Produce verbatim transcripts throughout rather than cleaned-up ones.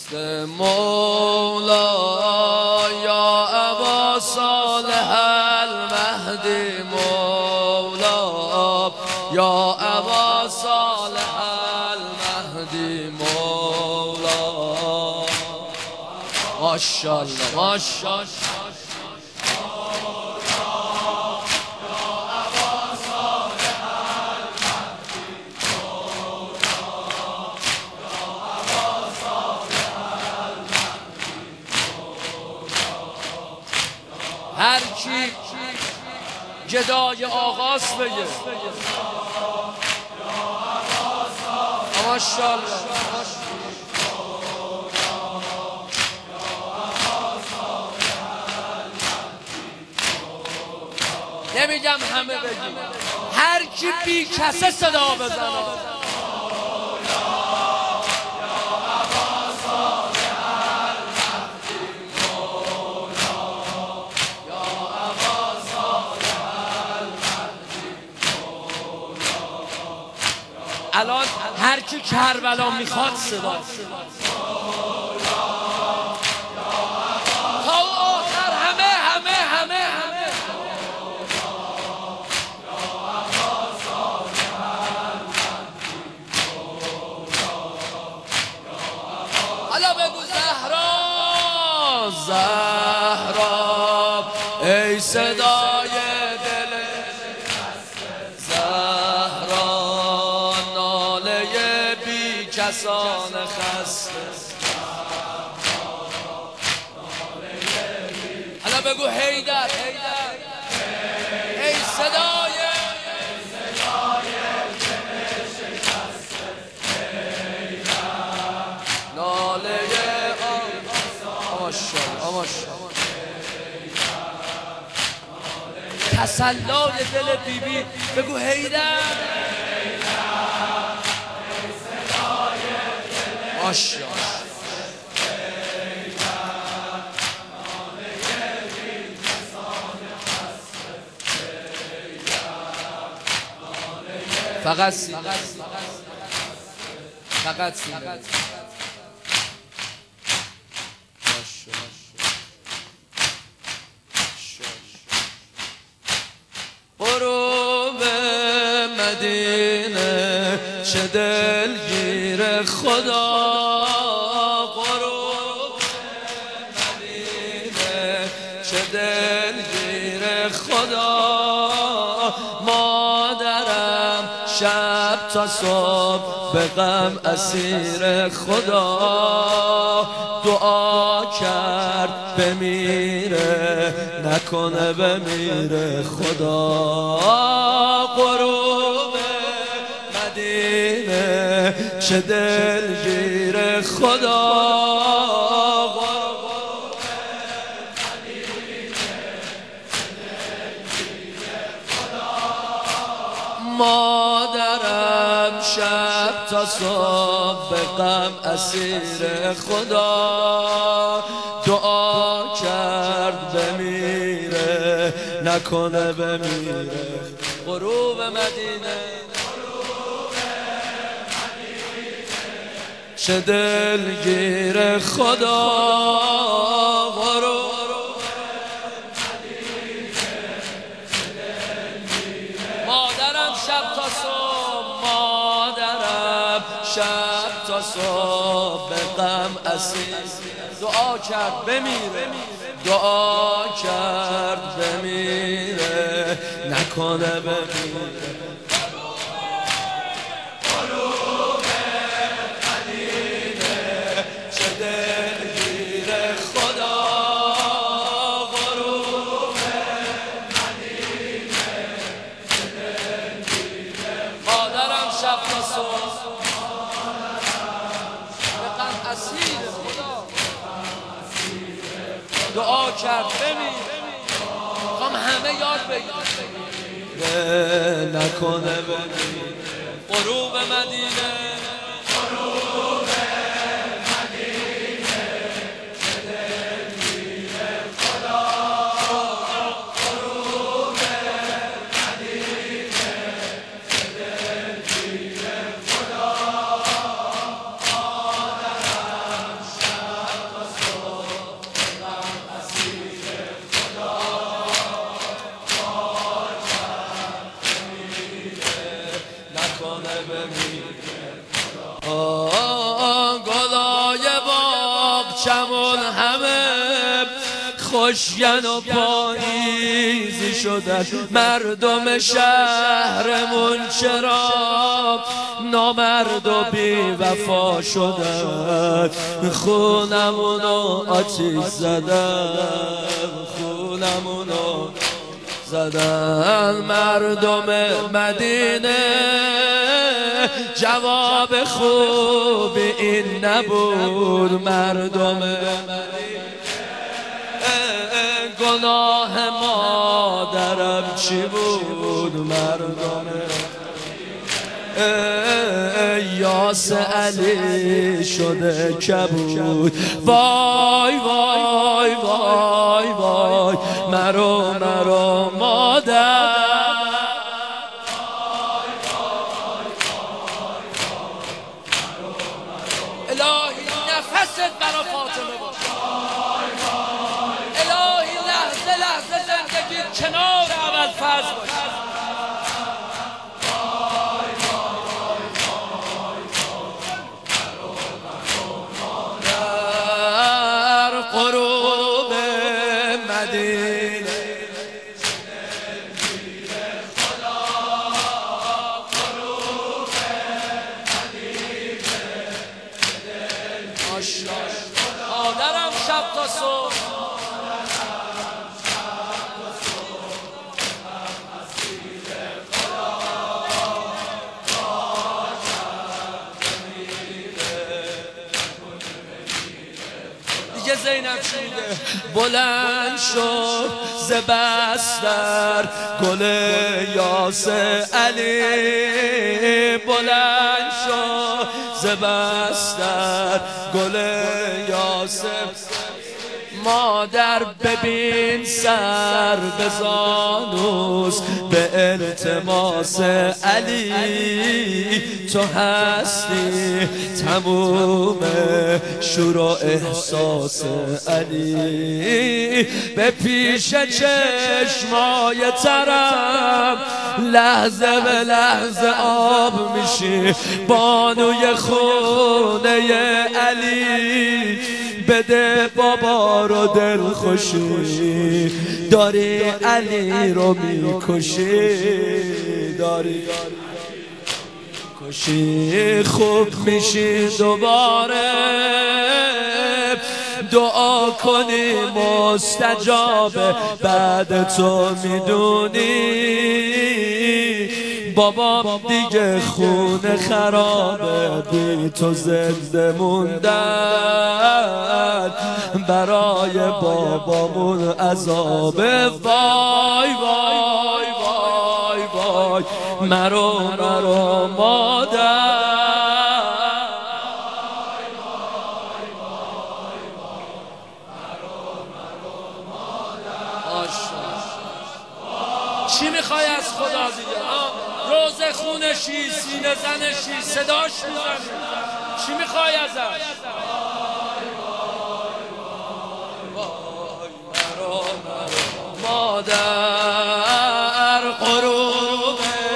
مولا یا ابا صالح المهدی مولا یا ابا صالح المهدی مولا ماشاءالله ماشاءالله هر کی گدای آغاز بگه ماشاءالله نمیگم همه بگیم، هر کی بی کسه صدا بزنه. الان هر کی کربلا میخواد صدا تا آخر همه همه همه همه حالا بگو زهرا زهرا ای صدای دل زهرا ناله بی کسان خسته حالا بگو حیدر حیدر ای صدای ناله تسلای دل بیبی بگو حیدر ماشاءالله فقط سینه فقط سینه غروب مدینه چه دلگیر خدا غروب مدینه چه دلگیر خدا مادرم شب تا صبح به غم اسیر خدا دعا کرد بمیره نکنه بمیره خدا غروب مدینه چه دلگیر خدا غروب مدینه چه دلگیر خدا مادرم شب تا صبح به غم اسیر خدا دعا کرد بمیره نکنه بمیره غروب مدینه چه دلگیر خدا غروب مادرم شب تا صبح مادرم شب تا صبح به غم اسیر دعا کرد بمیره دعا کرد بمیره نکنه بمیره غروب مدینه چه دلگیر خدا غروب مدینه چه دلگیر مادرم شب تا صبح به غم اسیر خدا دعا کرد بمیره میخوام همه یاد بگیرن نکنه بمیره غروب مدینه غروب مدینه چه دلگیر خدا غروب مدینه چه دلگیر خدا مادرم شب گلای باغچمون همه خوشگل و پاییزی شدن، مردم شهرمون چرا نامرد و بی وفا شدن، خونمونو آتیش زدن، خونمونو زدن. مردم مدینه جواب خوبی این نبود، مردم مدینه گناه مادرم چی بود، مردم یاس علی شده کبود. وای وای وای وای مرو مرو مادر، الهی نفست برا فاطمه باش، الهی لحظه لحظه زندگی کنار ابوالفضل باش. در غروب مدینه مادرم شب تا صبح دیگه زینب شده بلند شد ز بستر گل یاس علی، بلند شد ز بستر گل یاس. مادر ببین سر بزانوس به التماس علی، تو هستی تموم شور و احساس علی. به پیش چشمای ترم لحظه به لحظه آب میشی، بانوی خونه علی بده بابا رو دل خوشی، داری علی رو میکشی، داری کشی. خوب میشی دوباره دعا کنی مستجابه، بعد تو میدونی بابام دیگه خونه خرابه، بی تو زنده موندن برای بابامون عذابه. وای وای وای وای مرو مرو مادر، چی میخوای از خدا دیگه؟ روز خونشی، سینه زنشی، صداش میزنی، چی میخوای ازش؟ وای مرو مرو مادر غروب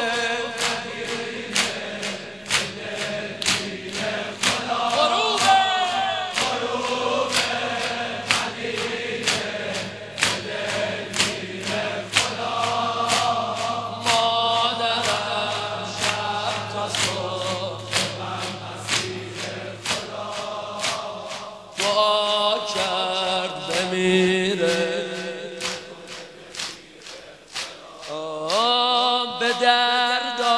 کرد بمیره، به دردا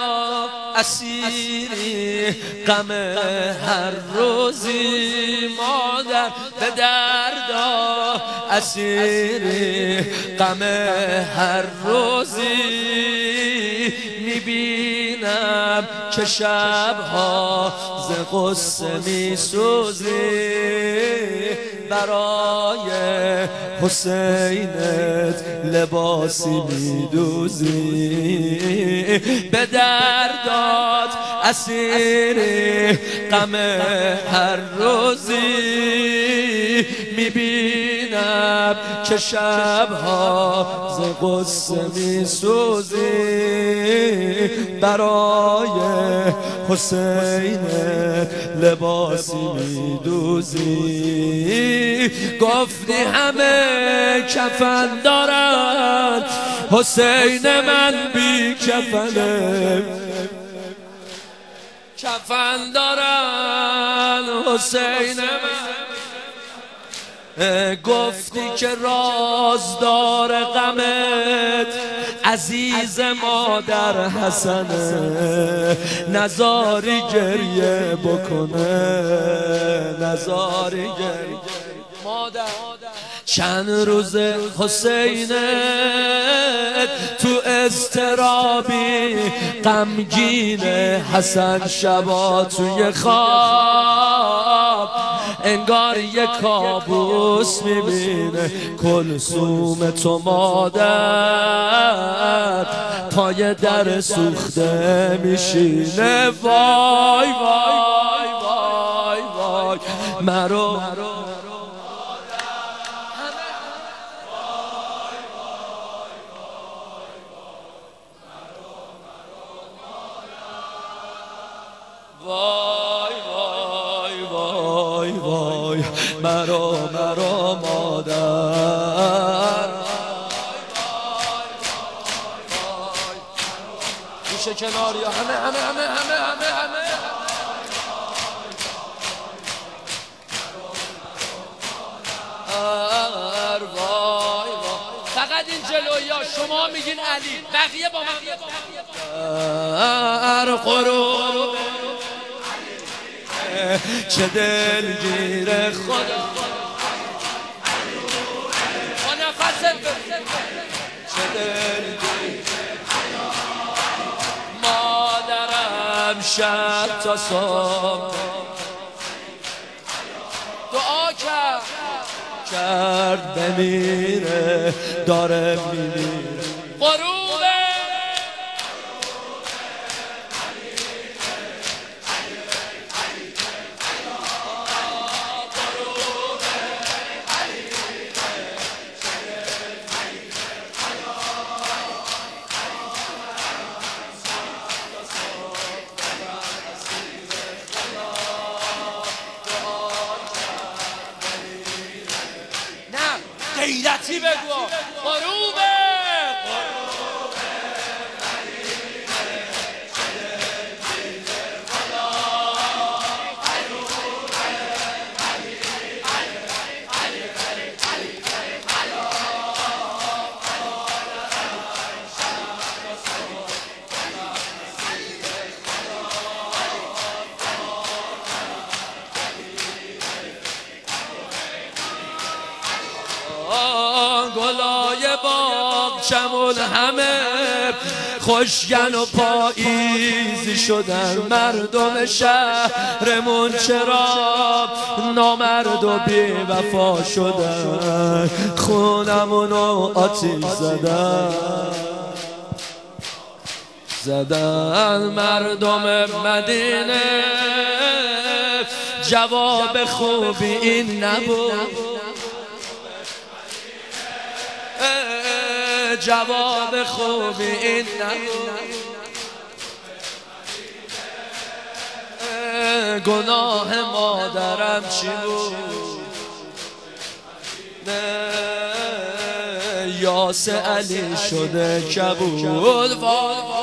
اسیری غم هر روزی، مادر به دردا اسیری غم هر روزی. میبینم که شبها ز غصه میسوزی، برای حسینت لباسی میدوزی. به دردات اسیری غم هر روزی، میبینم که شبها ز غصه میسوزی، برای حسینت لباسی میدوزی. گفتی همه کفن دارن، حسین من بی کفنه. کفن دارن حسین من. گفتی که رازدار غمت عزیز مادر حسنه، نزاری گریه بکنه، نزاری گریه مادر. چند روز حسینت تو اضطرابی غمگینه، حسن شبا توی خواب انگار یک کابوس میبینه. کلثوم تو مادر پای در سوخته میشینه. وای وای وای وای مرو وای وای وای وای مرا مرا مادر. گوشه کنار یا همه همه همه همه همه همه وای وای. فقط این جلویا شما میگین علی، بقیه با من قرو چه دلگیر خدا. با نفست چه دلگیر مادرم شب تا صبح دعا کرد کرد بمیره، داره میمیره. غروبه غیرتی بگو. غروبه گلای باغ چمون همه خوشگن و پاییزی شدن. مردم شهرمون چرا نامرد و بی وفا شدن، خونمونو آتیش زدن زدن. مردم مدینه جواب خوبی این نبود، جواب خوبی این نبود. گناه مادرم چی بود؟ یاس علی شده کبود.